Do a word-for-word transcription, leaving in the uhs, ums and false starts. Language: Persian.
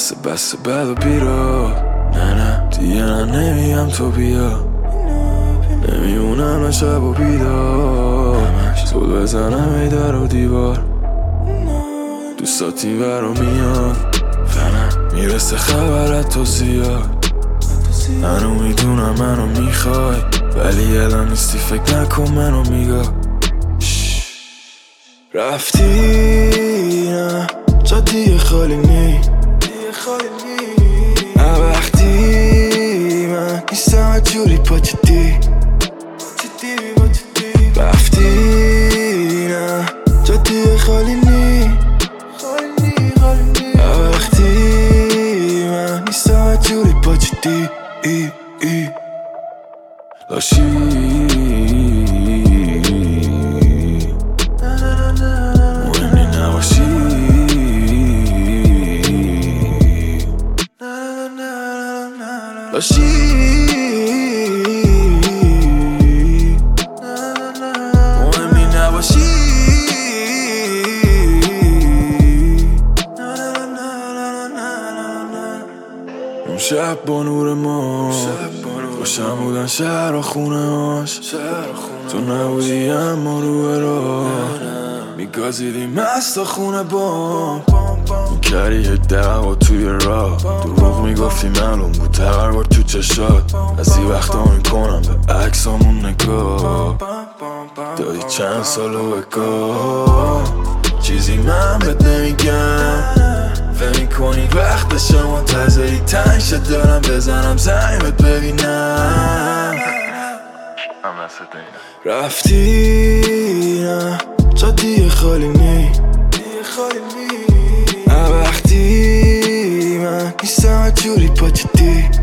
بس بس بد و بیرا. نه نه دیگه نه نمیم تو بیا، نمیمونم نه شب و بیدار، تو بزنم ای در و دیوار، دوستات این ورا میاد، میرسه خبرت تو زیاد. منو میدونم منو میخوای، ولی الان نیستی فکر نکن منو میگاه. رفتی نه جا دیگه خالی نی، وقتی من نیستم جوری پا جدی. رفتی نه جا دیگه خالی نی، وقتی من نیستم جوری پا جدی. ای ای لاشی مهمی نباشی، لاشی مهمی نباشی. اون شب با نور ما خوشم بودن شهر و خونه هاش، تو نبودی اما رو راه میگازیدی مست خونه بام، میکردی یه دعوا توی راه، دروغ میگفتی معلوم بود تقربار تو چشات. از این وقتا میکنم به عکسامون نگاه، دادی چند سال و بگاه چیزی من بهت نمیگم، فهم میکنی وقتشه منتظری تنگ شد دارم بزنم زنگت ببینم. رفتی نه جا دیگه خالی نی، وقتی من نیستم جوری پا جدی.